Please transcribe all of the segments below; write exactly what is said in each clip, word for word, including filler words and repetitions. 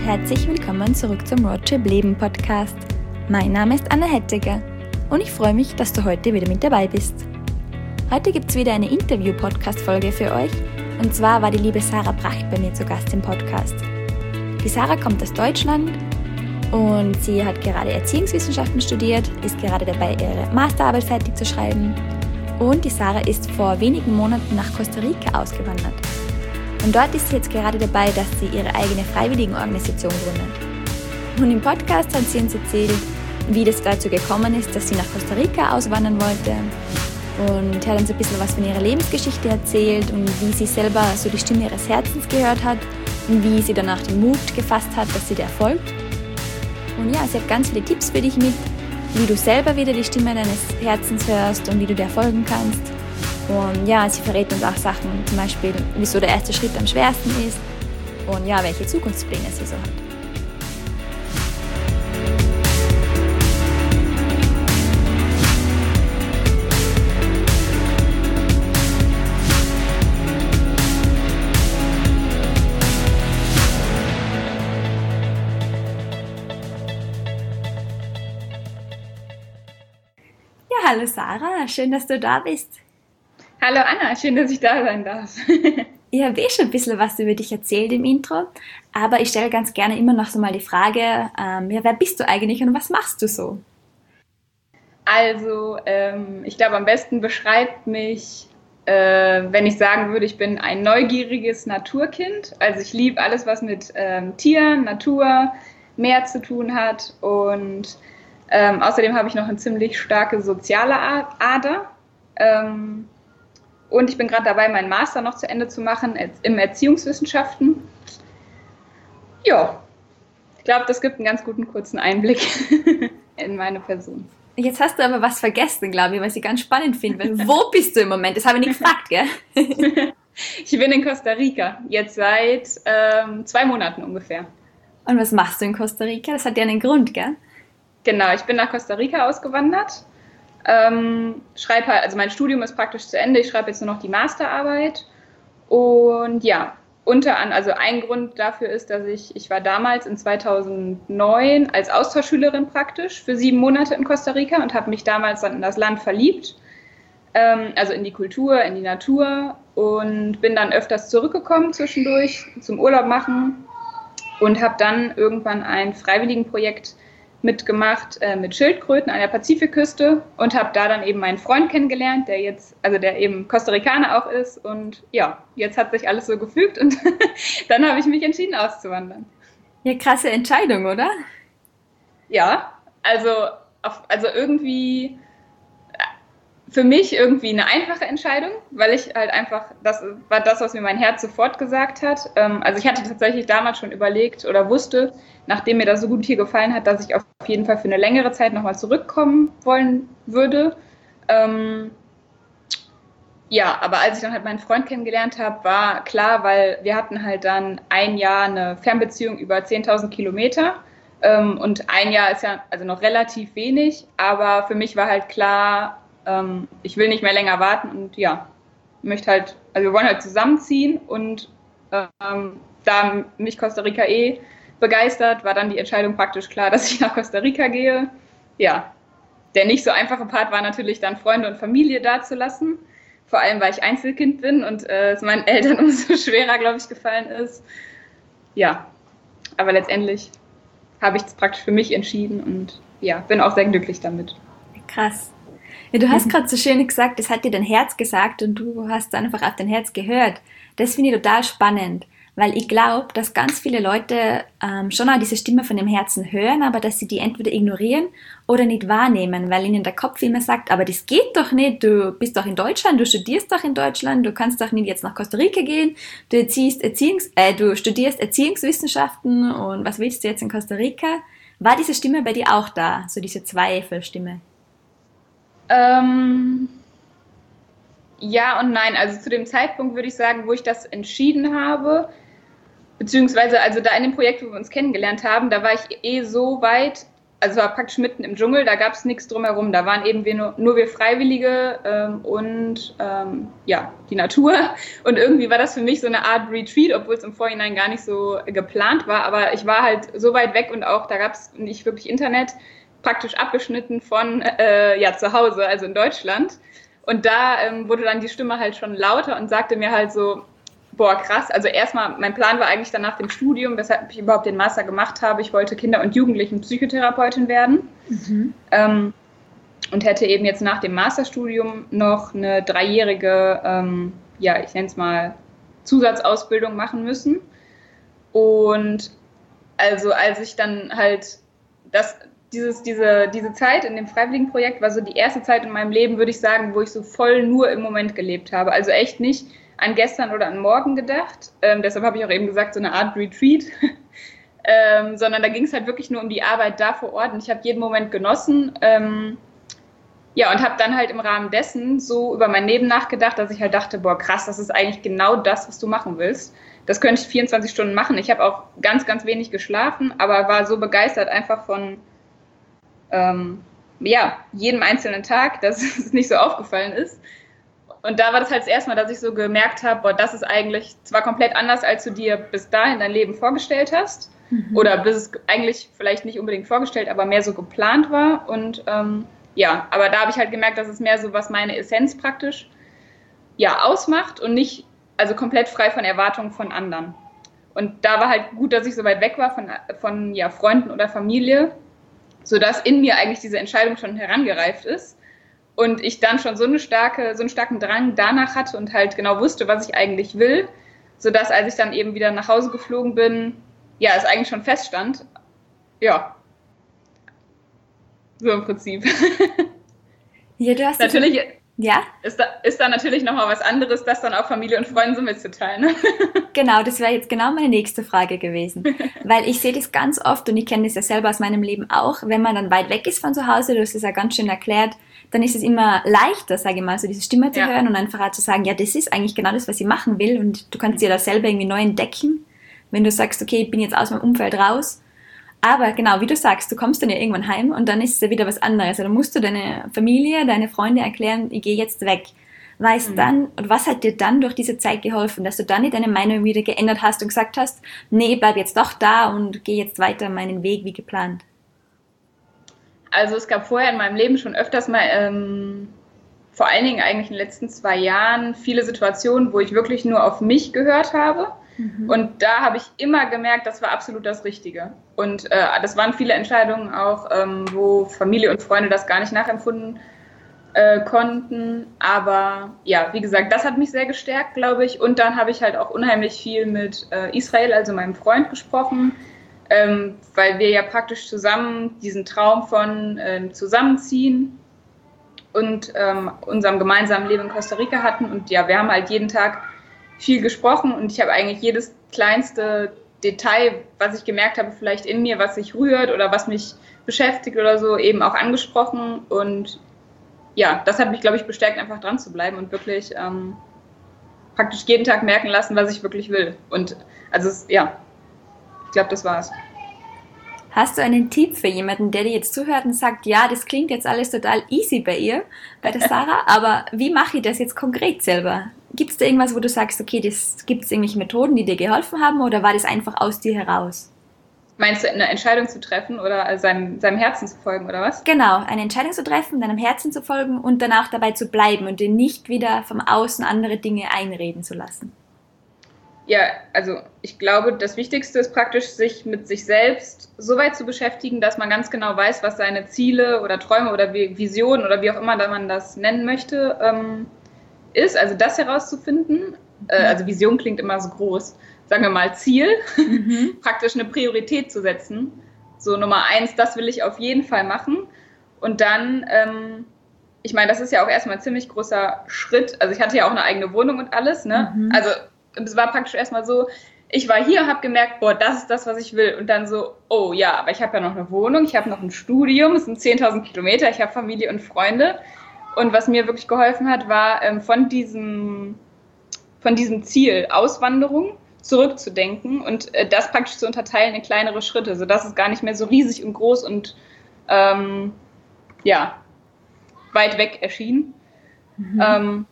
herzlich willkommen zurück zum Roadtrip Leben Podcast. Mein Name ist Anna Hettiger und ich freue mich, dass du heute wieder mit dabei bist. Heute gibt es wieder eine Interview-Podcast-Folge für euch und zwar war die liebe Sarah Bracht bei mir zu Gast im Podcast. Die Sarah kommt aus Deutschland und sie hat gerade Erziehungswissenschaften studiert, ist gerade dabei, ihre Masterarbeit fertig zu schreiben und die Sarah ist vor wenigen Monaten nach Costa Rica ausgewandert. Und dort ist sie jetzt gerade dabei, dass sie ihre eigene Freiwilligenorganisation gründet. Und im Podcast hat sie uns erzählt, wie das dazu gekommen ist, dass sie nach Costa Rica auswandern wollte. Und hat uns ein bisschen was von ihrer Lebensgeschichte erzählt und wie sie selber so die Stimme ihres Herzens gehört hat und wie sie danach den Mut gefasst hat, dass sie der folgt. Und ja, sie hat ganz viele Tipps für dich mit, wie du selber wieder die Stimme deines Herzens hörst und wie du der folgen kannst. Und ja, sie verrät uns auch Sachen, zum Beispiel, wieso der erste Schritt am schwersten ist und ja, welche Zukunftspläne sie so hat. Ja, hallo Sarah, schön, dass du da bist. Hallo Anna, schön, dass ich da sein darf. Ich habe eh schon ein bisschen was über dich erzählt im Intro, aber ich stelle ganz gerne immer noch so mal die Frage, ähm, ja, wer bist du eigentlich und was machst du so? Also, ähm, ich glaube, am besten beschreibt mich, äh, wenn ich sagen würde, ich bin ein neugieriges Naturkind. Also ich liebe alles, was mit ähm, Tieren, Natur, Meer zu tun hat und ähm, außerdem habe ich noch eine ziemlich starke soziale Ader. Ähm, Und ich bin gerade dabei, meinen Master noch zu Ende zu machen in Erziehungswissenschaften. Ja, ich glaube, das gibt einen ganz guten kurzen Einblick in meine Person. Jetzt hast du aber was vergessen, glaube ich, was ich ganz spannend finde. Wo bist du im Moment? Das habe ich nicht gefragt, gell? Ich bin in Costa Rica, jetzt seit ähm, zwei Monaten ungefähr. Und was machst du in Costa Rica? Das hat ja einen Grund, gell? Genau, ich bin nach Costa Rica ausgewandert. Ähm, schreibe halt, also mein Studium ist praktisch zu Ende, ich schreibe jetzt nur noch die Masterarbeit und ja, unter anderem, also ein Grund dafür ist, dass ich, ich war damals in zweitausendneun als Austauschschülerin praktisch für sieben Monate in Costa Rica und habe mich damals dann in das Land verliebt, ähm, also in die Kultur, in die Natur und bin dann öfters zurückgekommen zwischendurch zum Urlaub machen und habe dann irgendwann ein Freiwilligenprojekt mitgemacht äh, mit Schildkröten an der Pazifikküste und habe da dann eben meinen Freund kennengelernt, der jetzt, also der eben Costa Ricaner auch ist und ja, jetzt hat sich alles so gefügt und dann habe ich mich entschieden auszuwandern. Ja, krasse Entscheidung, oder? Ja, also, auf, also irgendwie für mich irgendwie eine einfache Entscheidung, weil ich halt einfach, das war das, was mir mein Herz sofort gesagt hat. Also ich hatte tatsächlich damals schon überlegt oder wusste, nachdem mir das so gut hier gefallen hat, dass ich auf jeden Fall für eine längere Zeit nochmal zurückkommen wollen würde. Ähm, ja, aber als ich dann halt meinen Freund kennengelernt habe, war klar, weil wir hatten halt dann ein Jahr eine Fernbeziehung über zehntausend Kilometer. Ähm, und ein Jahr ist ja also noch relativ wenig, aber für mich war halt klar, ähm, ich will nicht mehr länger warten und ja, möchte halt, also wir wollen halt zusammenziehen und ähm, da mich Costa Rica eh begeistert, war dann die Entscheidung praktisch klar, dass ich nach Costa Rica gehe. Ja, der nicht so einfache Part war natürlich dann Freunde und Familie da zu lassen, vor allem weil ich Einzelkind bin und äh, es meinen Eltern umso schwerer, glaube ich, gefallen ist. Ja, aber letztendlich habe ich es praktisch für mich entschieden und ja, bin auch sehr glücklich damit. Krass. Ja, du hast gerade so schön gesagt, das hat dir dein Herz gesagt und du hast einfach auf dein Herz gehört. Das finde ich total spannend, weil ich glaube, dass ganz viele Leute ähm, schon auch diese Stimme von dem Herzen hören, aber dass sie die entweder ignorieren oder nicht wahrnehmen, weil ihnen der Kopf immer sagt, aber das geht doch nicht, du bist doch in Deutschland, du studierst doch in Deutschland, du kannst doch nicht jetzt nach Costa Rica gehen, du, erziehst Erziehungs- äh, du studierst Erziehungswissenschaften und was willst du jetzt in Costa Rica? War diese Stimme bei dir auch da, so diese Zweifelstimme? Ähm, ja und nein, also zu dem Zeitpunkt würde ich sagen, wo ich das entschieden habe, beziehungsweise also da in dem Projekt, wo wir uns kennengelernt haben, da war ich eh so weit, also war praktisch mitten im Dschungel, da gab es nichts drumherum. Da waren eben wir nur, nur wir Freiwillige ähm, und ähm, ja, die Natur. Und irgendwie war das für mich so eine Art Retreat, obwohl es im Vorhinein gar nicht so geplant war. Aber ich war halt so weit weg und auch da gab es nicht wirklich Internet, praktisch abgeschnitten von äh, ja, zu Hause, also in Deutschland. Und da ähm, wurde dann die Stimme halt schon lauter und sagte mir halt so, boah, krass. Also erstmal, mein Plan war eigentlich dann nach dem Studium, weshalb ich überhaupt den Master gemacht habe. Ich wollte Kinder- und Jugendlichen-Psychotherapeutin werden mhm. ähm, und hätte eben jetzt nach dem Masterstudium noch eine dreijährige, ähm, ja, ich nenne es mal Zusatzausbildung machen müssen. Und also als ich dann halt das, dieses, diese, diese Zeit in dem Freiwilligenprojekt war so die erste Zeit in meinem Leben, würde ich sagen, wo ich so voll nur im Moment gelebt habe. Also echt nicht an gestern oder an morgen gedacht. Ähm, deshalb habe ich auch eben gesagt, so eine Art Retreat. ähm, sondern da ging es halt wirklich nur um die Arbeit da vor Ort und ich habe jeden Moment genossen. Ähm, ja, und habe dann halt im Rahmen dessen so über mein Leben nachgedacht, dass ich halt dachte, boah, krass, das ist eigentlich genau das, was du machen willst. Das könnte ich vierundzwanzig Stunden machen. Ich habe auch ganz, ganz wenig geschlafen, aber war so begeistert einfach von ähm, ja, jedem einzelnen Tag, dass es nicht so aufgefallen ist. Und da war das halt das erste Mal, dass ich so gemerkt habe, boah, das ist eigentlich zwar komplett anders, als du dir bis dahin dein Leben vorgestellt hast. Mhm. Oder bis es eigentlich vielleicht nicht unbedingt vorgestellt, aber mehr so geplant war. Und ähm, ja, aber da habe ich halt gemerkt, dass es mehr so, was meine Essenz praktisch ja ausmacht und nicht, also komplett frei von Erwartungen von anderen. Und da war halt gut, dass ich so weit weg war von, von ja, Freunden oder Familie, sodass in mir eigentlich diese Entscheidung schon herangereift ist. Und ich dann schon so, eine starke, so einen starken Drang danach hatte und halt genau wusste, was ich eigentlich will, sodass, als ich dann eben wieder nach Hause geflogen bin, ja, es eigentlich schon feststand. Ja. So im Prinzip. Ja, du hast natürlich ja? ist, da, ist da natürlich nochmal was anderes, das dann auch Familie und Freunden so mitzuteilen. Ne? Genau, das wäre jetzt genau meine nächste Frage gewesen. Weil ich sehe das ganz oft und ich kenne das ja selber aus meinem Leben auch, wenn man dann weit weg ist von zu Hause, du hast es ja ganz schön erklärt, dann ist es immer leichter, sage ich mal, so diese Stimme zu ja. hören und einfach auch zu sagen, ja, das ist eigentlich genau das, was ich machen will und du kannst dir das selber irgendwie neu entdecken, wenn du sagst, okay, ich bin jetzt aus meinem Umfeld raus. Aber genau, wie du sagst, du kommst dann ja irgendwann heim und dann ist es ja wieder was anderes. Also musst du deine Familie, deine Freunde erklären, ich gehe jetzt weg. Weißt mhm. dann, und was hat dir dann durch diese Zeit geholfen, dass du dann nicht deine Meinung wieder geändert hast und gesagt hast, nee, bleib jetzt doch da und geh jetzt weiter meinen Weg wie geplant? Also es gab vorher in meinem Leben schon öfters mal, ähm, vor allen Dingen eigentlich in den letzten zwei Jahren, viele Situationen, wo ich wirklich nur auf mich gehört habe. Mhm. Und da habe ich immer gemerkt, das war absolut das Richtige. Und äh, das waren viele Entscheidungen auch, ähm, wo Familie und Freunde das gar nicht nachempfunden äh, konnten. Aber ja, wie gesagt, das hat mich sehr gestärkt, glaube ich. Und dann habe ich halt auch unheimlich viel mit äh, Israel, also meinem Freund, gesprochen. Ähm, weil wir ja praktisch zusammen diesen Traum von ähm, Zusammenziehen und ähm, unserem gemeinsamen Leben in Costa Rica hatten. Und ja, wir haben halt jeden Tag viel gesprochen und ich habe eigentlich jedes kleinste Detail, was ich gemerkt habe, vielleicht in mir, was sich rührt oder was mich beschäftigt oder so, eben auch angesprochen. Und ja, das hat mich, glaube ich, bestärkt, einfach dran zu bleiben und wirklich ähm, praktisch jeden Tag merken lassen, was ich wirklich will. Und also, es, ja, ich glaube, das war's. Hast du einen Tipp für jemanden, der dir jetzt zuhört und sagt, ja, das klingt jetzt alles total easy bei ihr, bei der Sarah, aber wie mache ich das jetzt konkret selber? Gibt es da irgendwas, wo du sagst, okay, gibt es irgendwelche Methoden, die dir geholfen haben oder war das einfach aus dir heraus? Meinst du, eine Entscheidung zu treffen oder seinem, seinem Herzen zu folgen, oder was? Genau, eine Entscheidung zu treffen, deinem Herzen zu folgen und danach dabei zu bleiben und dir nicht wieder vom Außen andere Dinge einreden zu lassen. Ja, also ich glaube, das Wichtigste ist praktisch, sich mit sich selbst so weit zu beschäftigen, dass man ganz genau weiß, was seine Ziele oder Träume oder Visionen oder wie auch immer man das nennen möchte, ähm, ist. Also das herauszufinden. Mhm. Äh, also Vision klingt immer so groß. Sagen wir mal Ziel, mhm. praktisch eine Priorität zu setzen. So Nummer eins, das will ich auf jeden Fall machen. Und dann, ähm, ich meine, das ist ja auch erstmal ein ziemlich großer Schritt. Also ich hatte ja auch eine eigene Wohnung und alles, ne? Mhm. Also es war praktisch erstmal so, ich war hier und habe gemerkt, boah, das ist das, was ich will. Und dann so, oh ja, aber ich habe ja noch eine Wohnung, ich habe noch ein Studium, es sind zehntausend Kilometer, ich habe Familie und Freunde. Und was mir wirklich geholfen hat, war ähm, von diesem, von diesem Ziel Auswanderung zurückzudenken und äh, das praktisch zu unterteilen in kleinere Schritte, sodass es gar nicht mehr so riesig und groß und ähm, ja, weit weg erschien. Mhm. Ähm,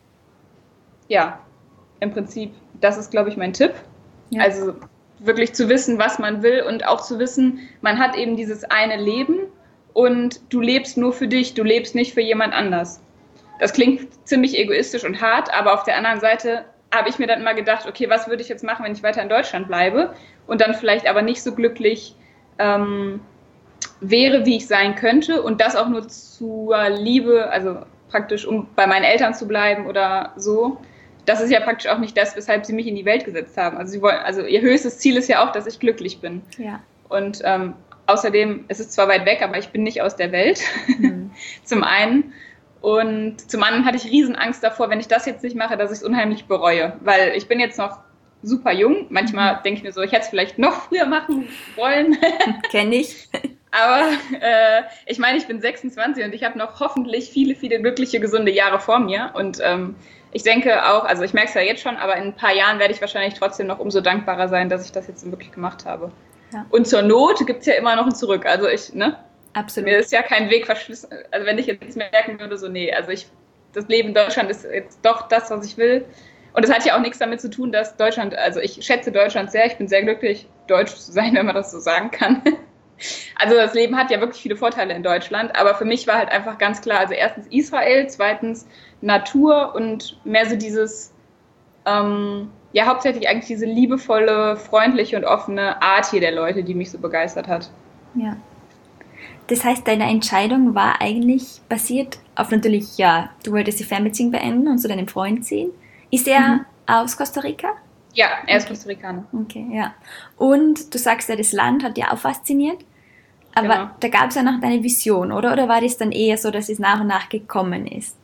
ja, im Prinzip, das ist, glaube ich, mein Tipp. Ja. Also wirklich zu wissen, was man will und auch zu wissen, man hat eben dieses eine Leben und du lebst nur für dich, du lebst nicht für jemand anders. Das klingt ziemlich egoistisch und hart, aber auf der anderen Seite habe ich mir dann immer gedacht, okay, was würde ich jetzt machen, wenn ich weiter in Deutschland bleibe und dann vielleicht aber nicht so glücklich ähm, wäre, wie ich sein könnte und das auch nur zur Liebe, also praktisch, um bei meinen Eltern zu bleiben oder so. Das ist ja praktisch auch nicht das, weshalb sie mich in die Welt gesetzt haben. Also, sie wollen, also ihr höchstes Ziel ist ja auch, dass ich glücklich bin. Ja. Und ähm, außerdem, es ist zwar weit weg, aber ich bin nicht aus der Welt, mhm. zum einen. Und zum anderen hatte ich riesen Angst davor, wenn ich das jetzt nicht mache, dass ich es unheimlich bereue. Weil ich bin jetzt noch super jung. Manchmal mhm. denke ich mir so, ich hätte es vielleicht noch früher machen wollen. Kenne ich. Aber äh, ich meine, ich bin sechsundzwanzig und ich habe noch hoffentlich viele, viele glückliche, gesunde Jahre vor mir. Und ähm, ich denke auch, also ich merke es ja jetzt schon, aber in ein paar Jahren werde ich wahrscheinlich trotzdem noch umso dankbarer sein, dass ich das jetzt wirklich gemacht habe. Ja. Und zur Not gibt es ja immer noch ein Zurück. Also ich, ne? Absolut. Mir ist ja kein Weg verschlissen. Also wenn ich jetzt merken würde, so nee, also ich, das Leben in Deutschland ist jetzt doch das, was ich will. Und es hat ja auch nichts damit zu tun, dass Deutschland, also ich schätze Deutschland sehr, ich bin sehr glücklich, deutsch zu sein, wenn man das so sagen kann. Also das Leben hat ja wirklich viele Vorteile in Deutschland, aber für mich war halt einfach ganz klar, also erstens Israel, zweitens Natur und mehr so dieses, ähm, ja hauptsächlich eigentlich diese liebevolle, freundliche und offene Art hier der Leute, die mich so begeistert hat. Ja. Das heißt, deine Entscheidung war eigentlich basiert auf natürlich, ja, du wolltest die Fernbeziehung beenden und zu deinem Freund ziehen. Ist er mhm. aus Costa Rica? Ja, er ist okay. Costa Ricaner. Okay, ja. Und du sagst ja, das Land hat dich auch fasziniert, aber genau. Da gab es ja noch deine Vision, oder? Oder war das dann eher so, dass es nach und nach gekommen ist?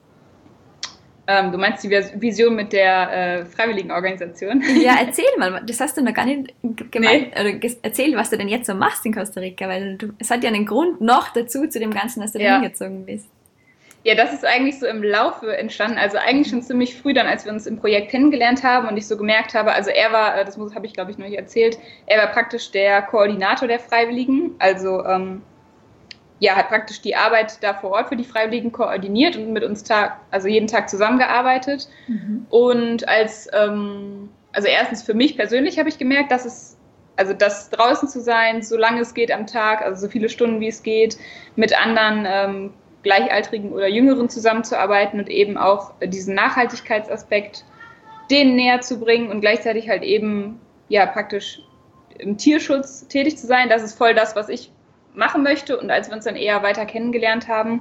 Ähm, du meinst die Vision mit der äh, Freiwilligenorganisation? Ja, erzähl mal, das hast du noch gar nicht gemeint, nee. oder erzähl, was du denn jetzt so machst in Costa Rica, weil du, es hat ja einen Grund noch dazu, zu dem Ganzen, dass du da ja. hingezogen bist. Ja, das ist eigentlich so im Laufe entstanden, also eigentlich schon ziemlich früh dann, als wir uns im Projekt kennengelernt haben und ich so gemerkt habe, also er war, das habe ich glaube ich noch nicht erzählt, er war praktisch der Koordinator der Freiwilligen, also ähm, ja, hat praktisch die Arbeit da vor Ort für die Freiwilligen koordiniert und mit uns Tag, also jeden Tag zusammengearbeitet. Mhm. Und als, ähm, also erstens für mich persönlich habe ich gemerkt, dass es, also das draußen zu sein, so lange es geht am Tag, also so viele Stunden wie es geht, mit anderen ähm, Gleichaltrigen oder Jüngeren zusammenzuarbeiten und eben auch diesen Nachhaltigkeitsaspekt denen näher zu bringen und gleichzeitig halt eben, ja, praktisch im Tierschutz tätig zu sein. Das ist voll das, was ich machen möchte. Und als wir uns dann eher weiter kennengelernt haben,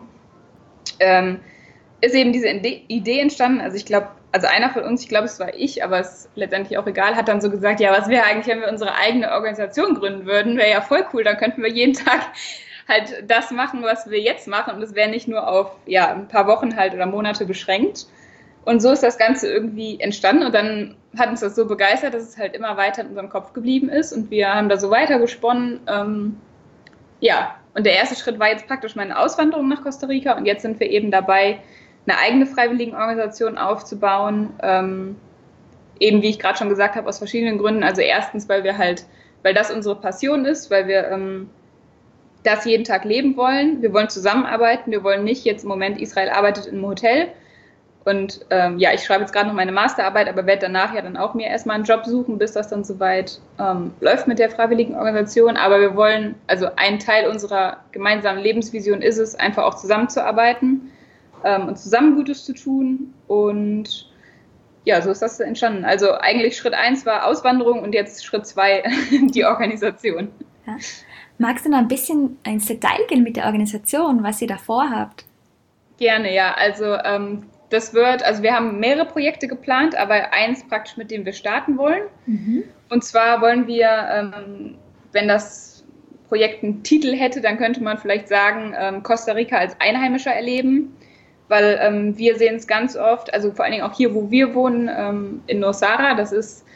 ähm, ist eben diese Idee entstanden. Also ich glaube, also einer von uns, ich glaube, es war ich, aber es ist letztendlich auch egal, hat dann so gesagt, ja, was wäre eigentlich, wenn wir unsere eigene Organisation gründen würden? Wäre ja voll cool, dann könnten wir jeden Tag halt das machen, was wir jetzt machen. Und es wäre nicht nur auf ja, ein paar Wochen halt oder Monate beschränkt. Und so ist das Ganze irgendwie entstanden. Und dann hat uns das so begeistert, dass es halt immer weiter in unserem Kopf geblieben ist. Und wir haben da so weitergesponnen. Ähm, Ja, und der erste Schritt war jetzt praktisch meine Auswanderung nach Costa Rica und jetzt sind wir eben dabei, eine eigene Freiwilligenorganisation aufzubauen, ähm, eben wie ich gerade schon gesagt habe, aus verschiedenen Gründen. Also erstens, weil wir halt, weil das unsere Passion ist, weil wir ähm, das jeden Tag leben wollen. Wir wollen zusammenarbeiten, wir wollen nicht jetzt im Moment, Israel arbeitet in einem Hotel und ähm, ja, ich schreibe jetzt gerade noch meine Masterarbeit, aber werde danach ja dann auch mir erstmal einen Job suchen, bis das dann soweit ähm, läuft mit der Freiwilligenorganisation. Aber wir wollen, also ein Teil unserer gemeinsamen Lebensvision ist es, einfach auch zusammenzuarbeiten ähm, und zusammen Gutes zu tun. Und ja, so ist das entstanden. Also eigentlich Schritt eins war Auswanderung und jetzt Schritt zwei die Organisation. Ja. Magst du noch ein bisschen ins Detail gehen mit der Organisation, was ihr da vorhabt? Gerne, ja. Also ähm, das wird, also wir haben mehrere Projekte geplant, aber eins praktisch, mit dem wir starten wollen. Mhm. Und zwar wollen wir, ähm, wenn das Projekt einen Titel hätte, dann könnte man vielleicht sagen, ähm, Costa Rica als Einheimischer erleben, weil ähm, wir sehen es ganz oft, also vor allen Dingen auch hier, wo wir wohnen, ähm, in Nosara, das ist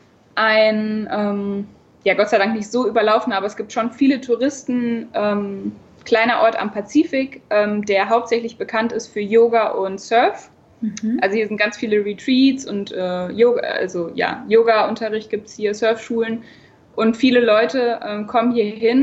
ein, ähm, ja Gott sei Dank nicht so überlaufen, aber es gibt schon viele Touristen, ähm, kleiner Ort am Pazifik, ähm, der hauptsächlich bekannt ist für Yoga und Surf. Mhm. Also hier sind ganz viele Retreats und äh, Yoga, also ja, Yoga-Unterricht gibt es hier, Surfschulen und viele Leute ähm, kommen hier hin,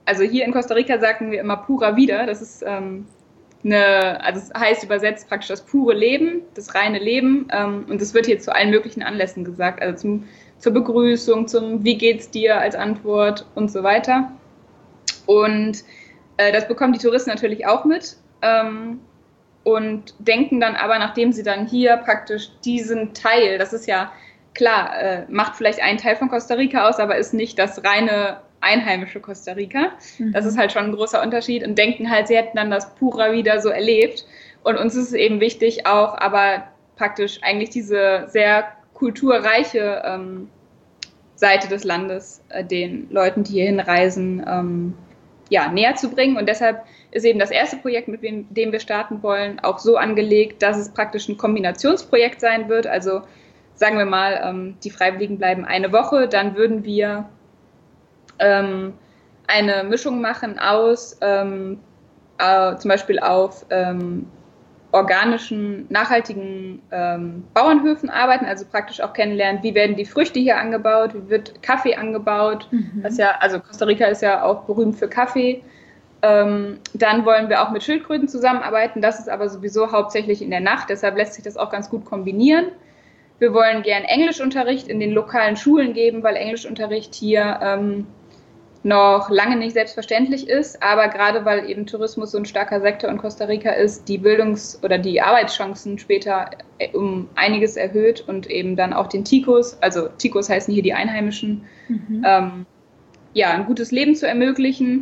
also hier in Costa Rica sagen wir immer pura vida, das ist ähm, eine, also es heißt übersetzt praktisch das pure Leben, das reine Leben ähm, und das wird hier zu allen möglichen Anlässen gesagt, also zum, zur Begrüßung, zum wie geht's dir als Antwort und so weiter. Und äh, das bekommen die Touristen natürlich auch mit ähm, und denken dann aber, nachdem sie dann hier praktisch diesen Teil, das ist ja klar, äh, macht vielleicht einen Teil von Costa Rica aus, aber ist nicht das reine einheimische Costa Rica. Mhm. Das ist halt schon ein großer Unterschied und denken halt, sie hätten dann das Pura wieder so erlebt. Und uns ist es eben wichtig, auch aber praktisch eigentlich diese sehr kulturreiche ähm, Seite des Landes äh, den Leuten, die hier hinreisen, ähm, ja, näher zu bringen. Und deshalb ist eben das erste Projekt, mit dem, dem wir starten wollen, auch so angelegt, dass es praktisch ein Kombinationsprojekt sein wird. Also sagen wir mal, ähm, die Freiwilligen bleiben eine Woche, dann würden wir ähm, eine Mischung machen aus ähm, äh, zum Beispiel auf ähm, organischen, nachhaltigen ähm, Bauernhöfen arbeiten, also praktisch auch kennenlernen, wie werden die Früchte hier angebaut, wie wird Kaffee angebaut, mhm. das ja, also Costa Rica ist ja auch berühmt für Kaffee. Ähm, dann wollen wir auch mit Schildkröten zusammenarbeiten, das ist aber sowieso hauptsächlich in der Nacht, deshalb lässt sich das auch ganz gut kombinieren. Wir wollen gern Englischunterricht in den lokalen Schulen geben, weil Englischunterricht hier ähm, noch lange nicht selbstverständlich ist, aber gerade weil eben Tourismus so ein starker Sektor in Costa Rica ist, die Bildungs- oder die Arbeitschancen später um einiges erhöht und eben dann auch den Ticos, also Ticos heißen hier die Einheimischen, mhm. ähm, ja, ein gutes Leben zu ermöglichen.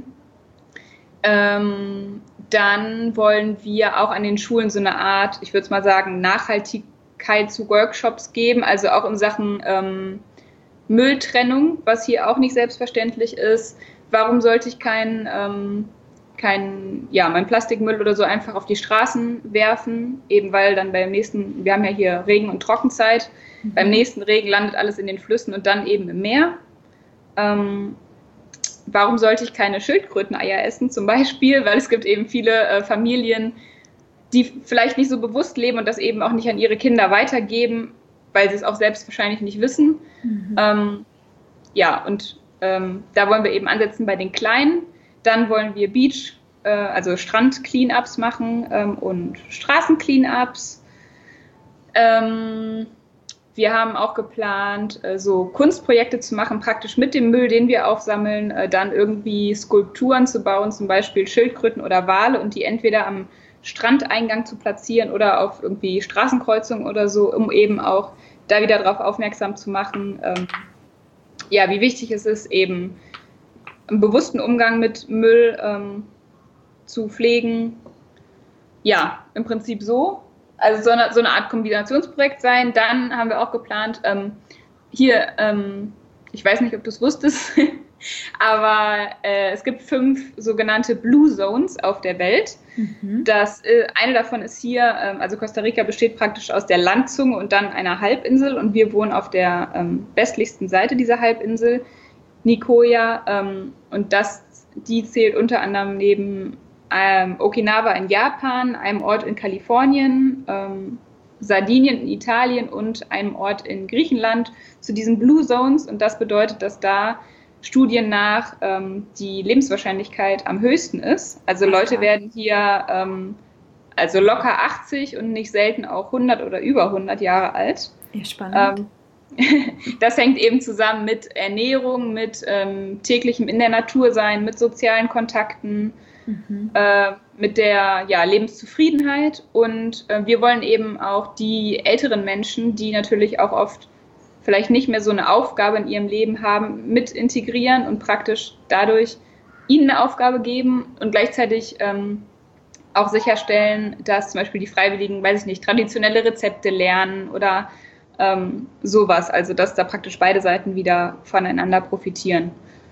Ähm, dann wollen wir auch an den Schulen so eine Art, ich würde es mal sagen, Nachhaltigkeit zu Workshops geben, also auch in Sachen ähm, Mülltrennung, was hier auch nicht selbstverständlich ist. Warum sollte ich kein, ähm, kein, ja, mein Plastikmüll oder so einfach auf die Straßen werfen? Eben weil dann beim nächsten, wir haben ja hier Regen- und Trockenzeit, mhm. beim nächsten Regen landet alles in den Flüssen und dann eben im Meer. Ähm, warum sollte ich keine Schildkröteneier essen zum Beispiel? Weil es gibt eben viele äh, Familien, die vielleicht nicht so bewusst leben und das eben auch nicht an ihre Kinder weitergeben, weil sie es auch selbst wahrscheinlich nicht wissen. Mhm. Ähm, ja, und ähm, da wollen wir eben ansetzen bei den Kleinen. Dann wollen wir Beach, äh, also Strand-Cleanups machen ähm, und Straßen-Cleanups. Ähm, wir haben auch geplant, äh, so Kunstprojekte zu machen, praktisch mit dem Müll, den wir aufsammeln, äh, dann irgendwie Skulpturen zu bauen, zum Beispiel Schildkröten oder Wale und die entweder am Strandeingang zu platzieren oder auf irgendwie Straßenkreuzungen oder so, um eben auch da wieder darauf aufmerksam zu machen, ähm, ja, wie wichtig es ist, eben einen bewussten Umgang mit Müll ähm, zu pflegen. Ja, im Prinzip so. Also so eine, so eine Art Kombinationsprojekt sein. Dann haben wir auch geplant, ähm, hier, ähm, ich weiß nicht, ob du es wusstest, aber äh, es gibt fünf sogenannte Blue Zones auf der Welt. Mhm. Das, äh, eine davon ist hier, ähm, also Costa Rica besteht praktisch aus der Landzunge und dann einer Halbinsel und wir wohnen auf der ähm, westlichsten Seite dieser Halbinsel, Nicoya, ähm, und das, die zählt unter anderem neben ähm, Okinawa in Japan, einem Ort in Kalifornien, ähm, Sardinien in Italien und einem Ort in Griechenland zu diesen Blue Zones und das bedeutet, dass da Studien nach ähm, die Lebenswahrscheinlichkeit am höchsten ist. Also Leute werden hier ähm, also locker achtzig und nicht selten auch hundert oder über hundert Jahre alt. Ja, spannend. Ähm, das hängt eben zusammen mit Ernährung, mit ähm, täglichem in der Natur sein, mit sozialen Kontakten, mhm. äh, mit der ja, Lebenszufriedenheit und äh, wir wollen eben auch die älteren Menschen, die natürlich auch oft vielleicht nicht mehr so eine Aufgabe in ihrem Leben haben, mit integrieren und praktisch dadurch ihnen eine Aufgabe geben und gleichzeitig ähm, auch sicherstellen, dass zum Beispiel die Freiwilligen, weiß ich nicht, traditionelle Rezepte lernen oder ähm, sowas. Also dass da praktisch beide Seiten wieder voneinander profitieren.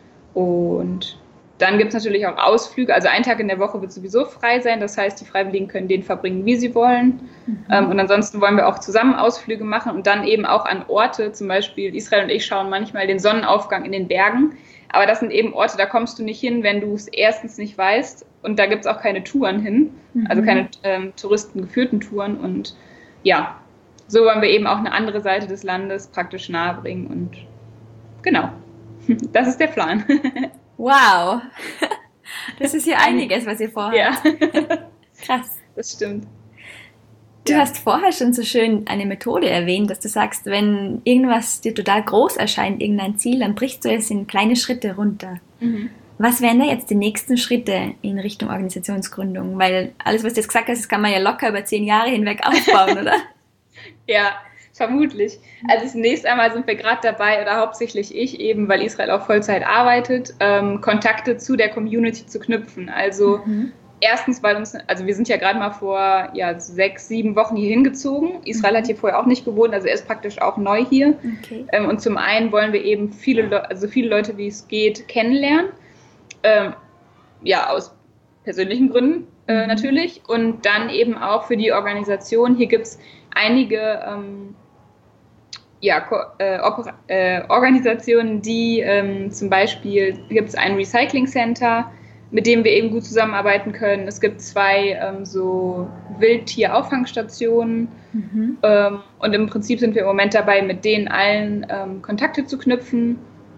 Und dann gibt es natürlich auch Ausflüge, also ein Tag in der Woche wird sowieso frei sein, das heißt, die Freiwilligen können den verbringen, wie sie wollen. Mhm. Ähm, und ansonsten wollen wir auch zusammen Ausflüge machen und dann eben auch an Orte, zum Beispiel Israel und ich schauen manchmal den Sonnenaufgang in den Bergen, aber das sind eben Orte, da kommst du nicht hin, wenn du es erstens nicht weißt und da gibt es auch keine Touren hin, mhm. also keine ähm, touristengeführten Touren und ja, so wollen wir eben auch eine andere Seite des Landes praktisch nahebringen und genau, das ist der Plan. Wow, Das ist ja einiges, was ihr vorhabt. Ja. Krass. Das stimmt. Du Ja. hast vorher schon so schön eine Methode erwähnt, dass du sagst, wenn irgendwas dir total groß erscheint, irgendein Ziel, dann brichst du es in kleine Schritte runter. Mhm. Was wären da jetzt die nächsten Schritte in Richtung Organisationsgründung? Weil alles, was du jetzt gesagt hast, das kann man ja locker über zehn Jahre hinweg aufbauen, oder? Ja, vermutlich. Also zunächst einmal sind wir gerade dabei, oder hauptsächlich ich eben, weil Israel auch Vollzeit arbeitet, ähm, Kontakte zu der Community zu knüpfen. Also mhm. erstens, weil uns, also wir sind ja gerade mal vor ja, sechs, sieben Wochen hier hingezogen. Israel mhm. hat hier vorher auch nicht gewohnt, also er ist praktisch auch neu hier. Okay. Ähm, und zum einen wollen wir eben viele, Le- also viele Leute, wie es geht, kennenlernen. Ähm, ja, aus persönlichen Gründen äh, mhm. natürlich. Und dann eben auch für die Organisation. Hier gibt es einige ähm, ja, Ko- äh, Opera- äh, Organisationen, die ähm, zum Beispiel, gibt es ein Recycling Center, mit dem wir eben gut zusammenarbeiten können. Es gibt zwei ähm, so Wildtier-Auffangstationen. Mhm. Ähm, und im Prinzip sind wir im Moment dabei, mit denen allen ähm, Kontakte zu knüpfen.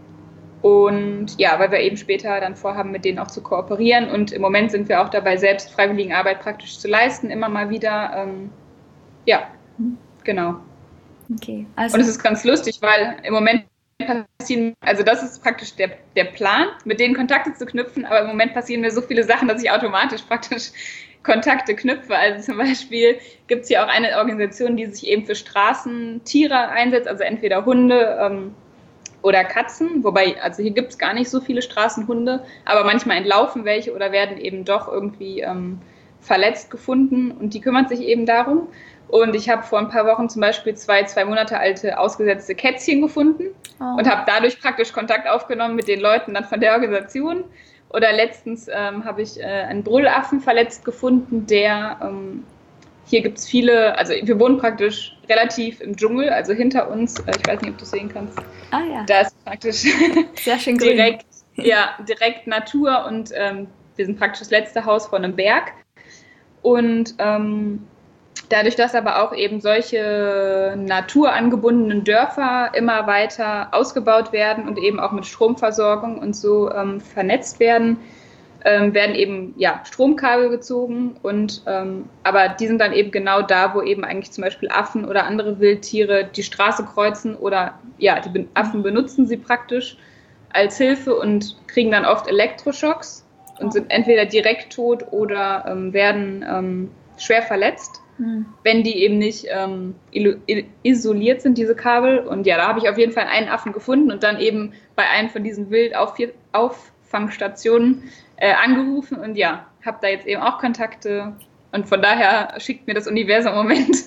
Und ja, weil wir eben später dann vorhaben, mit denen auch zu kooperieren. Und im Moment sind wir auch dabei, selbst Freiwilligenarbeit praktisch zu leisten, immer mal wieder. Ähm, ja, mhm. genau. Okay. Also und es ist ganz lustig, weil im Moment passieren, also das ist praktisch der, der Plan, mit denen Kontakte zu knüpfen, aber im Moment passieren mir so viele Sachen, dass ich automatisch praktisch Kontakte knüpfe. Also zum Beispiel gibt es hier auch eine Organisation, die sich eben für Straßentiere einsetzt, also entweder Hunde ähm, oder Katzen, wobei, also hier gibt es gar nicht so viele Straßenhunde, aber manchmal entlaufen welche oder werden eben doch irgendwie ähm, verletzt gefunden und die kümmert sich eben darum. Und ich habe vor ein paar Wochen zum Beispiel zwei, zwei Monate alte ausgesetzte Kätzchen gefunden oh. und habe dadurch praktisch Kontakt aufgenommen mit den Leuten dann von der Organisation. Oder letztens ähm, habe ich äh, einen Brüllaffen verletzt gefunden, der, ähm, hier gibt es viele, also wir wohnen praktisch relativ im Dschungel, also hinter uns, äh, ich weiß nicht, ob du es sehen kannst, ah, ja. da ist praktisch sehr schön direkt, ja, direkt Natur und ähm, wir sind praktisch das letzte Haus von einem Berg. Und ähm, dadurch, dass aber auch eben solche naturangebundenen Dörfer immer weiter ausgebaut werden und eben auch mit Stromversorgung und so ähm, vernetzt werden, ähm, werden eben ja, Stromkabel gezogen. Und, ähm, aber die sind dann eben genau da, wo eben eigentlich zum Beispiel Affen oder andere Wildtiere die Straße kreuzen oder ja, die Be- Affen benutzen sie praktisch als Hilfe und kriegen dann oft Elektroschocks und sind entweder direkt tot oder ähm, werden ähm, schwer verletzt. Hm. Wenn die eben nicht ähm, isoliert sind, diese Kabel. Und ja, da habe ich auf jeden Fall einen Affen gefunden und dann eben bei einem von diesen Wildauffangstationen äh, angerufen und ja, habe da jetzt eben auch Kontakte und von daher schickt mir das Universum im Moment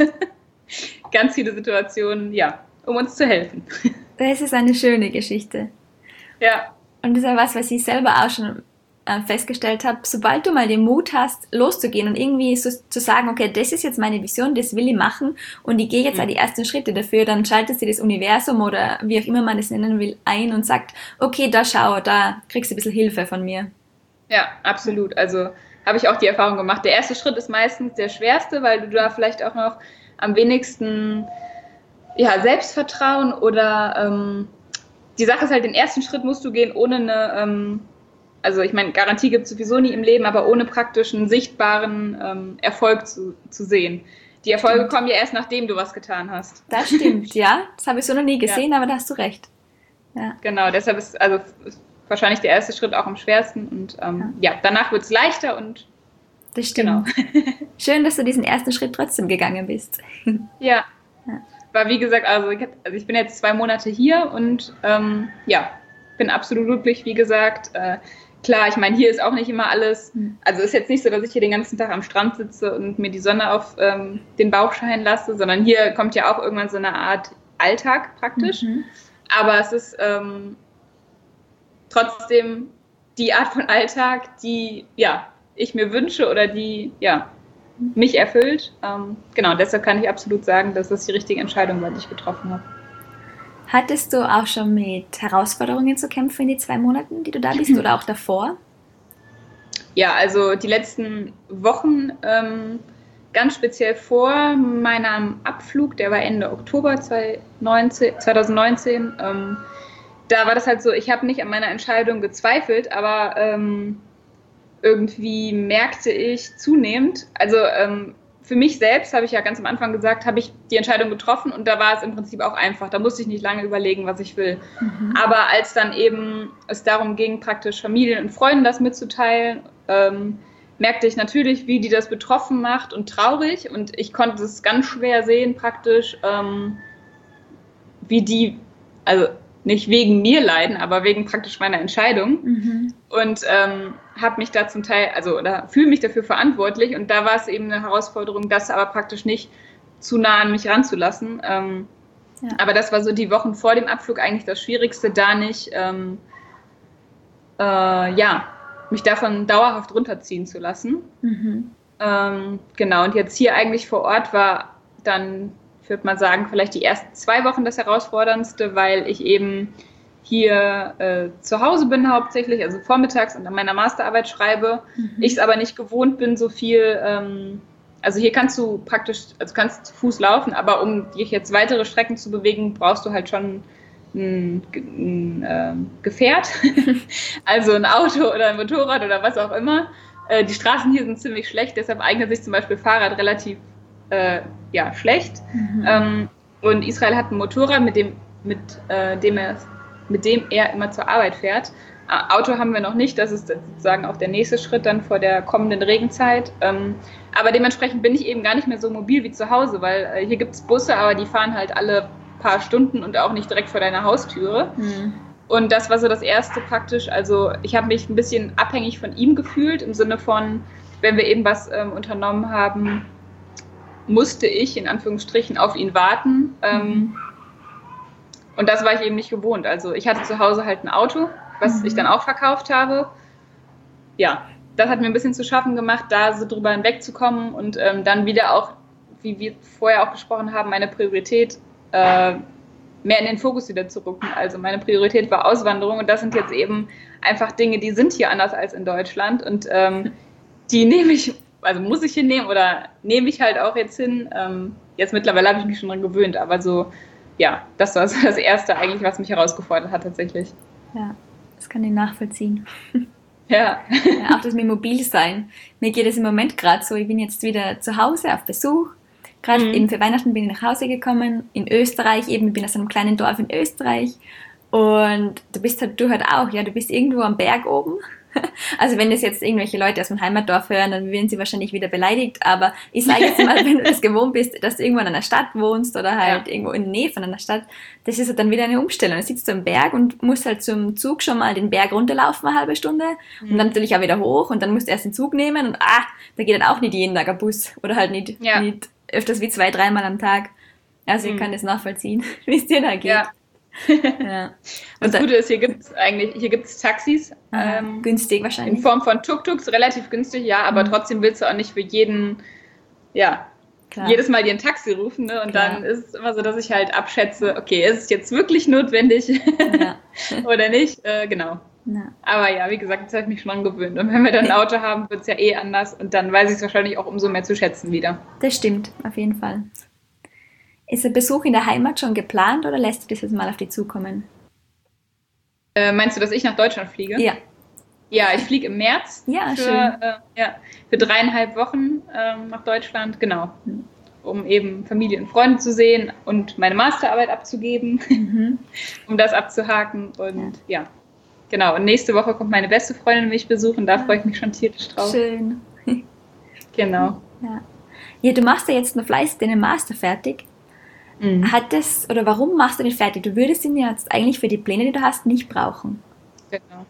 ganz viele Situationen, ja, um uns zu helfen. Das ist eine schöne Geschichte. Ja. Und das ist ja was, was ich selber auch schon festgestellt habe, sobald du mal den Mut hast, loszugehen und irgendwie so zu sagen, okay, das ist jetzt meine Vision, das will ich machen und ich gehe jetzt mhm. auch die ersten Schritte dafür, dann schaltet sich das Universum oder wie auch immer man das nennen will, ein und sagt, okay, da schau, da kriegst du ein bisschen Hilfe von mir. Ja, absolut. Also habe ich auch die Erfahrung gemacht. Der erste Schritt ist meistens der schwerste, weil du da vielleicht auch noch am wenigsten ja, Selbstvertrauen oder ähm, die Sache ist halt, den ersten Schritt musst du gehen ohne eine ähm, also ich meine, Garantie gibt es sowieso nie im Leben, aber ohne praktischen, sichtbaren ähm, Erfolg zu, zu sehen. Die Erfolge stimmt. kommen ja erst, nachdem du was getan hast. Das stimmt, ja. Das habe ich so noch nie gesehen, ja. aber da hast du recht. Ja. Genau, deshalb ist also ist wahrscheinlich der erste Schritt auch am schwersten. Und ähm, ja. ja, danach wird es leichter und das stimmt. Genau. Schön, dass du diesen ersten Schritt trotzdem gegangen bist. Ja. ja. War wie gesagt, also ich, also ich bin jetzt zwei Monate hier und ähm, ja, bin absolut glücklich, wie gesagt. Äh, Klar, ich meine, hier ist auch nicht immer alles, also ist jetzt nicht so, dass ich hier den ganzen Tag am Strand sitze und mir die Sonne auf ähm, den Bauch scheinen lasse, sondern hier kommt ja auch irgendwann so eine Art Alltag praktisch. Mhm. Aber es ist ähm, trotzdem die Art von Alltag, die ja, ich mir wünsche oder die ja, mich erfüllt. Ähm, genau, deshalb kann ich absolut sagen, dass das die richtige Entscheidung war, die ich getroffen habe. Hattest du auch schon mit Herausforderungen zu kämpfen in den zwei Monaten, die du da bist, oder auch davor? Ja, also die letzten Wochen, ähm, ganz speziell vor meinem Abflug, der war Ende Oktober zwanzig neunzehn, ähm, da war das halt so, ich habe nicht an meiner Entscheidung gezweifelt, aber ähm, irgendwie merkte ich zunehmend, also ähm, für mich selbst habe ich ja ganz am Anfang gesagt, habe ich die Entscheidung getroffen und da war es im Prinzip auch einfach. Da musste ich nicht lange überlegen, was ich will. Mhm. Aber als dann eben es darum ging, praktisch Familien und Freunden das mitzuteilen, ähm, merkte ich natürlich, wie die das betroffen macht und traurig. Und ich konnte es ganz schwer sehen praktisch, ähm, wie die, also nicht wegen mir leiden, aber wegen praktisch meiner Entscheidung. Mhm. Und ähm, habe mich da zum Teil, also oder fühle mich dafür verantwortlich. Und da war es eben eine Herausforderung, das aber praktisch nicht zu nah an mich ranzulassen. Ähm, ja. Aber das war so die Wochen vor dem Abflug eigentlich das Schwierigste, da nicht, ähm, äh, ja, mich davon dauerhaft runterziehen zu lassen. Mhm. Ähm, genau, und jetzt hier eigentlich vor Ort war dann, ich würde mal sagen, vielleicht die ersten zwei Wochen das Herausforderndste, weil ich eben hier äh, zu Hause bin hauptsächlich, also vormittags und an meiner Masterarbeit schreibe. Mhm. Ich es aber nicht gewohnt bin, so viel, ähm, also hier kannst du praktisch, also kannst zu Fuß laufen, aber um dich jetzt weitere Strecken zu bewegen, brauchst du halt schon ein, ein äh, Gefährt, also ein Auto oder ein Motorrad oder was auch immer. Äh, die Straßen hier sind ziemlich schlecht, deshalb eignet sich zum Beispiel Fahrrad relativ äh, ja, schlecht. Mhm. Ähm, und Israel hat ein Motorrad, mit dem, mit, äh, dem er, mit dem er immer zur Arbeit fährt. Äh, Auto haben wir noch nicht, das ist sozusagen auch der nächste Schritt dann vor der kommenden Regenzeit. Ähm, aber dementsprechend bin ich eben gar nicht mehr so mobil wie zu Hause, weil äh, hier gibt es Busse, aber die fahren halt alle paar Stunden und auch nicht direkt vor deiner Haustüre. Mhm. Und das war so das Erste praktisch. Also ich habe mich ein bisschen abhängig von ihm gefühlt, im Sinne von, wenn wir eben was ähm, unternommen haben, musste ich in Anführungsstrichen auf ihn warten. Ähm, mhm. Und das war ich eben nicht gewohnt. Also ich hatte zu Hause halt ein Auto, was mhm. ich dann auch verkauft habe. Ja, das hat mir ein bisschen zu schaffen gemacht, da so drüber hinwegzukommen und ähm, dann wieder auch, wie wir vorher auch gesprochen haben, meine Priorität äh, mehr in den Fokus wieder zu rücken. Also meine Priorität war Auswanderung und das sind jetzt eben einfach Dinge, die sind hier anders als in Deutschland und ähm, die nehme ich, also muss ich hinnehmen oder nehme ich halt auch jetzt hin. Ähm, jetzt mittlerweile habe ich mich schon dran gewöhnt, aber so, ja, das war so das Erste eigentlich, was mich herausgefordert hat tatsächlich. Ja, das kann ich nachvollziehen. Ja. Ja, auch das mit Mobilsein. Mir geht es im Moment gerade so, ich bin jetzt wieder zu Hause auf Besuch. Gerade mhm. eben für Weihnachten bin ich nach Hause gekommen, in Österreich eben, ich bin aus einem kleinen Dorf in Österreich und du bist halt, du halt auch, ja, du bist irgendwo am Berg oben. Also wenn das jetzt irgendwelche Leute aus meinem Heimatdorf hören, dann werden sie wahrscheinlich wieder beleidigt, aber ich sage jetzt mal, wenn du das gewohnt bist, dass du irgendwo in einer Stadt wohnst oder halt ja. irgendwo in der Nähe von einer Stadt, das ist halt dann wieder eine Umstellung. Du sitzt du am Berg und musst halt zum Zug schon mal den Berg runterlaufen, eine halbe Stunde mhm. und dann natürlich auch wieder hoch und dann musst du erst den Zug nehmen und ah, da geht dann auch nicht jeden Tag ein Bus oder halt nicht, ja. nicht öfters wie zwei, dreimal am Tag. Also ich mhm. kann das nachvollziehen, wie es dir da geht. Ja. Ja. Das Gute ist, hier gibt es eigentlich, hier gibt es Taxis. Aha, ähm, günstig wahrscheinlich. In Form von Tuk-Tuks, relativ günstig, ja, aber mhm. trotzdem willst du auch nicht für jeden, ja, Klar. jedes Mal dir ein Taxi rufen, ne? Und Klar. dann ist es immer so, dass ich halt abschätze, okay, ist es jetzt wirklich notwendig ja. oder nicht? Äh, genau. Ja. Aber ja, wie gesagt, jetzt habe ich mich schon dran gewöhnt. Und wenn wir dann ein Auto haben, wird es ja eh anders und dann weiß ich es wahrscheinlich auch umso mehr zu schätzen wieder. Das stimmt, auf jeden Fall. Ist der Besuch in der Heimat schon geplant oder lässt du das jetzt mal auf dich zukommen? Äh, meinst du, dass ich nach Deutschland fliege? Ja. Ja, ich fliege im März ja, für, schön. Äh, ja, für dreieinhalb Wochen äh, nach Deutschland, genau. Um eben Familie und Freunde zu sehen und meine Masterarbeit abzugeben, mhm. um das abzuhaken. Und ja. ja, genau. Und nächste Woche kommt meine beste Freundin mich besuchen, da ja. freue ich mich schon tierisch drauf. Schön. Genau. Ja. Ja, du machst ja jetzt noch fleißig deinen Master fertig. Mhm. Hat das, oder warum machst du den fertig? Du würdest ihn ja jetzt eigentlich für die Pläne, die du hast, nicht brauchen. Genau.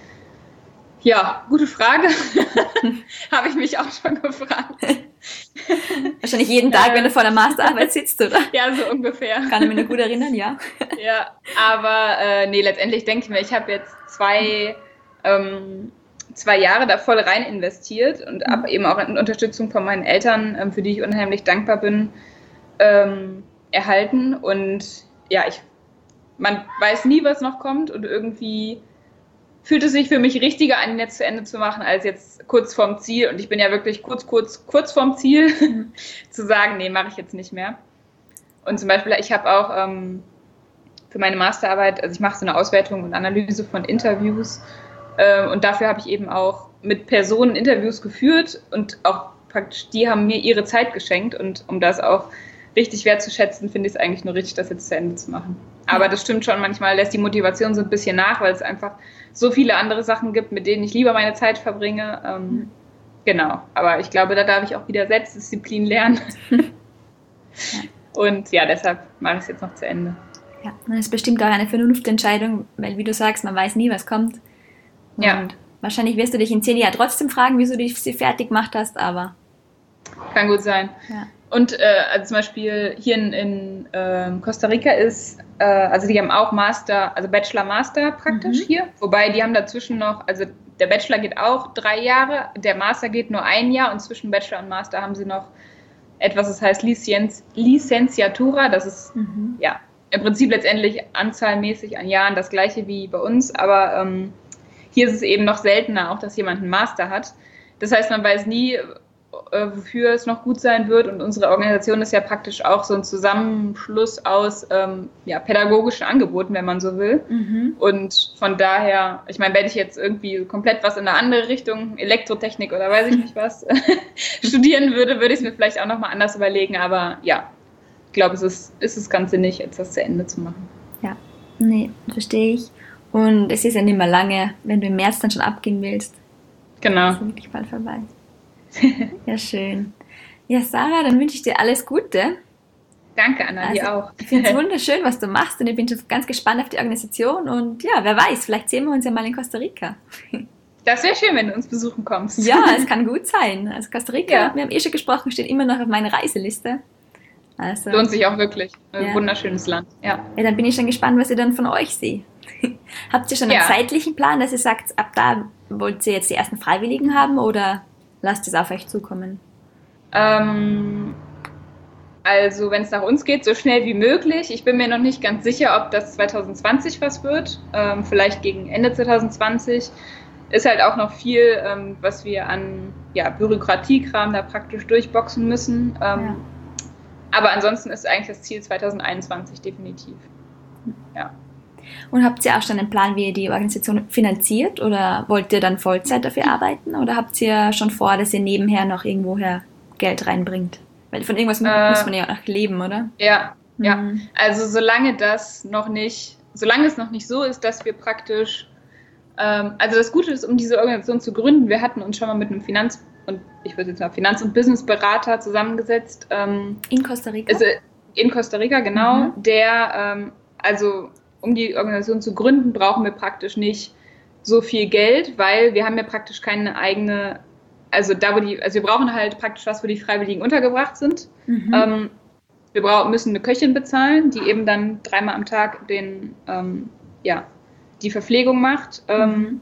Ja, gute Frage. Habe ich mich auch schon gefragt. Wahrscheinlich jeden Tag, äh, wenn du vor der Masterarbeit sitzt, oder? Ja, so ungefähr. Kann ich mich noch gut erinnern, ja. Ja, aber äh, nee, letztendlich denke ich mir, ich habe jetzt zwei, ähm, zwei Jahre da voll rein investiert und mhm. habe eben auch in Unterstützung von meinen Eltern, ähm, für die ich unheimlich dankbar bin, ähm, erhalten. Und ja, ich, man weiß nie, was noch kommt und irgendwie fühlt es sich für mich richtiger an, jetzt zu Ende zu machen, als jetzt kurz vorm Ziel. Und ich bin ja wirklich kurz, kurz, kurz vorm Ziel, mhm. zu sagen, nee, mache ich jetzt nicht mehr. Und zum Beispiel, ich habe auch ähm, für meine Masterarbeit, also ich mache so eine Auswertung und Analyse von Interviews äh, und dafür habe ich eben auch mit Personen Interviews geführt und auch praktisch, die haben mir ihre Zeit geschenkt und um das auch richtig wertzuschätzen, finde ich es eigentlich nur richtig, das jetzt zu Ende zu machen. Aber das stimmt schon, manchmal lässt die Motivation so ein bisschen nach, weil es einfach so viele andere Sachen gibt, mit denen ich lieber meine Zeit verbringe. Ähm, mhm. Genau, aber ich glaube, da darf ich auch wieder Selbstdisziplin lernen. Ja. Und ja, deshalb mache ich es jetzt noch zu Ende. Ja, das ist bestimmt auch eine Vernunftentscheidung, weil wie du sagst, man weiß nie, was kommt. Und ja. Wahrscheinlich wirst du dich in zehn Jahren trotzdem fragen, wieso du sie fertig gemacht hast, aber... Kann gut sein. Ja. Und äh, also zum Beispiel hier in, in äh, Costa Rica ist, äh, also die haben auch Master, also Bachelor-Master praktisch mhm. hier, wobei die haben dazwischen noch, also der Bachelor geht auch drei Jahre, der Master geht nur ein Jahr und zwischen Bachelor und Master haben sie noch etwas, das heißt Licenz, Licenciatura, das ist mhm. ja im Prinzip letztendlich anzahlmäßig an Jahren das gleiche wie bei uns, aber ähm, hier ist es eben noch seltener auch, dass jemand einen Master hat. Das heißt, man weiß nie, äh, wofür es noch gut sein wird und unsere Organisation ist ja praktisch auch so ein Zusammenschluss aus ähm, ja, pädagogischen Angeboten, wenn man so will. Mhm. Und von daher, ich meine, wenn ich jetzt irgendwie komplett was in eine andere Richtung, Elektrotechnik oder weiß ich nicht was, studieren würde, würde ich es mir vielleicht auch nochmal anders überlegen, aber ja, ich glaube, es ist, ist das Ganze nicht, jetzt das zu Ende zu machen. Ja, nee, verstehe ich. Und es ist ja nicht mehr lange, wenn du im März dann schon abgehen willst. Genau. Ist wirklich bald vorbei. Ja, schön. Ja, Sarah, dann wünsche ich dir alles Gute. Danke, Anna, also, dir auch. Ich finde es wunderschön, was du machst und ich bin schon ganz gespannt auf die Organisation und ja, wer weiß, vielleicht sehen wir uns ja mal in Costa Rica. Das wäre schön, wenn du uns besuchen kommst. Ja, es kann gut sein. Also Costa Rica, ja. Wir haben eh schon gesprochen, steht immer noch auf meiner Reiseliste. Also, lohnt sich auch wirklich. Ein ja. wunderschönes Land. Ja. Ja, dann bin ich schon gespannt, was ihr dann von euch seht. Habt ihr schon einen ja. zeitlichen Plan, dass ihr sagt, ab da wollt ihr jetzt die ersten Freiwilligen haben oder lasst es auf euch zukommen? Ähm, also wenn es nach uns geht, so schnell wie möglich. Ich bin mir noch nicht ganz sicher, ob das zwanzig zwanzig was wird. Ähm, vielleicht gegen Ende zwanzig zwanzig. Ist halt auch noch viel, ähm, was wir an ja, Bürokratiekram da praktisch durchboxen müssen. Ähm, ja. Aber ansonsten ist eigentlich das Ziel zwanzig einundzwanzig definitiv. Ja. Und habt ihr auch schon einen Plan, wie ihr die Organisation finanziert oder wollt ihr dann Vollzeit dafür arbeiten oder habt ihr schon vor, dass ihr nebenher noch irgendwoher Geld reinbringt? Weil von irgendwas äh, muss man ja auch leben, oder? Ja, mhm. ja. Also solange das noch nicht, solange es noch nicht so ist, dass wir praktisch, ähm, also das Gute ist, um diese Organisation zu gründen, wir hatten uns schon mal mit einem Finanz- und ich würde jetzt mal Finanz- und Businessberater zusammengesetzt. Ähm, in Costa Rica? Also in Costa Rica, genau. Mhm. Der, ähm, also um die Organisation zu gründen, brauchen wir praktisch nicht so viel Geld, weil wir haben ja praktisch keine eigene, also da wo die, also wir brauchen halt praktisch was, wo die Freiwilligen untergebracht sind. Mhm. Ähm, wir brauchen, müssen eine Köchin bezahlen, die eben dann dreimal am Tag den, ähm, ja, die Verpflegung macht. Ähm, mhm.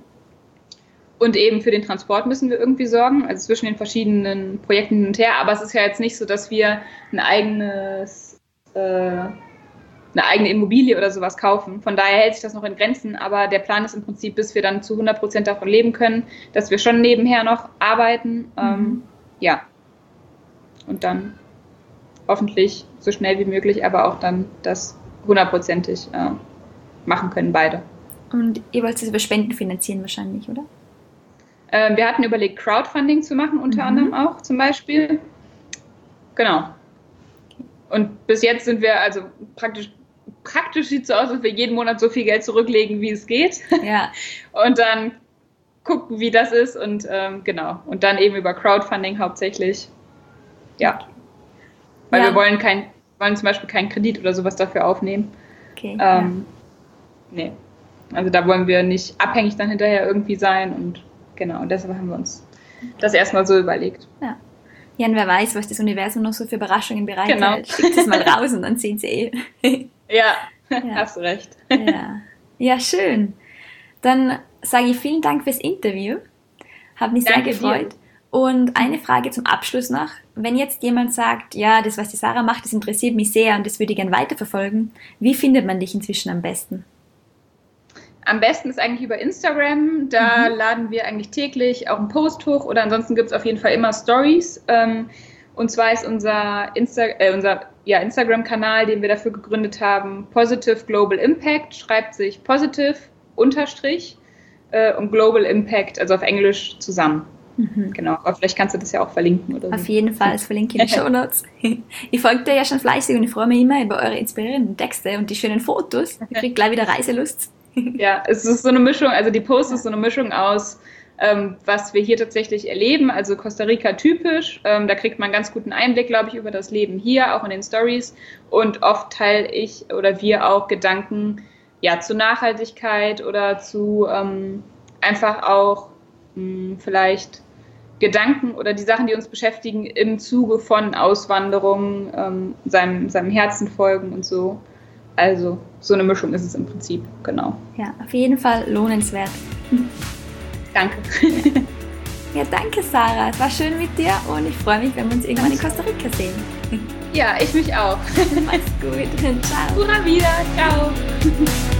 Und eben für den Transport müssen wir irgendwie sorgen, also zwischen den verschiedenen Projekten hin und her. Aber es ist ja jetzt nicht so, dass wir ein eigenes, äh, eine eigene Immobilie oder sowas kaufen. Von daher hält sich das noch in Grenzen. Aber der Plan ist im Prinzip, bis wir dann zu hundert Prozent davon leben können, dass wir schon nebenher noch arbeiten. Mhm. Ähm, ja. Und dann hoffentlich so schnell wie möglich, aber auch dann das hundertprozentig äh, machen können, beide. Und ihr wollt es über Spenden finanzieren wahrscheinlich, oder? Ähm, wir hatten überlegt, Crowdfunding zu machen, unter mhm. anderem auch zum Beispiel. Genau. Und bis jetzt sind wir, also praktisch, praktisch sieht es so aus, dass wir jeden Monat so viel Geld zurücklegen, wie es geht. Ja. Und dann gucken, wie das ist und ähm, genau. Und dann eben über Crowdfunding hauptsächlich. Ja. Weil ja. wir wollen kein, wollen zum Beispiel keinen Kredit oder sowas dafür aufnehmen. Okay. Ähm, ja. Nee. Also da wollen wir nicht abhängig dann hinterher irgendwie sein und genau, und deshalb haben wir uns das erstmal so überlegt. Ja. Ja, und wer weiß, was das Universum noch so für Überraschungen bereithält. Genau. Schickt es mal raus und dann sehen sie eh. Ja, ja, hast du recht. Ja. Ja, schön. Dann sage ich vielen Dank fürs Interview. Hat mich Danke sehr gefreut. Dir. Und eine Frage zum Abschluss noch. Wenn jetzt jemand sagt, ja, das, was die Sarah macht, das interessiert mich sehr und das würde ich gerne weiterverfolgen, wie findet man dich inzwischen am besten? Am besten ist eigentlich über Instagram, da mhm. laden wir eigentlich täglich auch einen Post hoch oder ansonsten gibt es auf jeden Fall immer Stories. Ähm, und zwar ist unser, Insta- äh, unser ja, Instagram-Kanal, den wir dafür gegründet haben, Positive Global Impact, schreibt sich Positive unterstrich äh, und Global Impact, also auf Englisch zusammen. Mhm. Genau, aber vielleicht kannst du das ja auch verlinken oder so. Auf jeden Fall, das verlinke ich in den Shownotes. Ich folge dir ja schon fleißig und ich freue mich immer über eure inspirierenden Texte und die schönen Fotos. Ich kriege gleich wieder Reiselust. Ja, es ist so eine Mischung, also die Post ist so eine Mischung aus, ähm, was wir hier tatsächlich erleben, also Costa Rica typisch. Ähm, da kriegt man einen ganz guten Einblick, glaube ich, über das Leben hier, auch in den Stories. Und oft teile ich oder wir auch Gedanken ja, zu Nachhaltigkeit oder zu ähm, einfach auch mh, vielleicht Gedanken oder die Sachen, die uns beschäftigen im Zuge von Auswanderung, ähm, seinem, seinem Herzen folgen und so. Also so eine Mischung ist es im Prinzip, genau. Ja, auf jeden Fall lohnenswert. Danke. Ja, danke Sarah, es war schön mit dir und ich freue mich, wenn wir uns irgendwann in Costa Rica sehen. Ja, ich mich auch. Mach's gut. Ciao. Pura vida. Ciao.